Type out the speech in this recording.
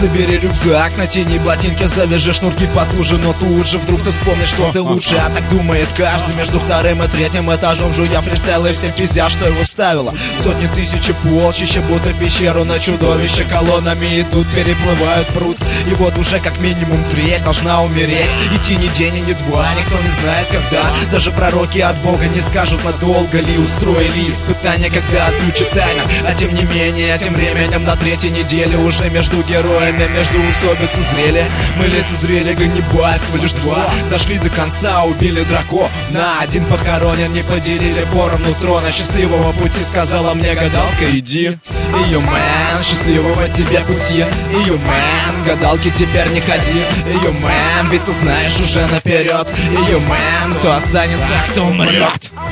Забери рюкзак, натяни ботинки, завяжи шнурки потуже. Но тут же вдруг ты вспомнишь, что ты лучше. А так думает каждый между вторым и третьим этажом, жуя фристайл и всем пиздя, что его ставило. Сотни тысяч полчища, будто в пещеру на чудовище. Колоннами идут, переплывают пруд. И вот уже как минимум треть должна умереть. Идти ни день и ни два, никто не знает когда. Даже пророки от Бога не скажут, надолго ли устроили испытания, когда отключат таймер. А тем не менее, тем временем на третьей неделе уже между героями, между усобицы зрели. Мы лицезрели ганнибальство, лишь два дошли до конца, убили дракона. Один похоронен, не поделили поровну трона. Счастливого пути, сказала мне гадалка, иди. Ее мэн, счастливого тебе пути. Ее мэн, гадалки теперь не ходи. Ее мэн, ведь ты знаешь уже наперед. Ее мэн, кто останется, кто умрет.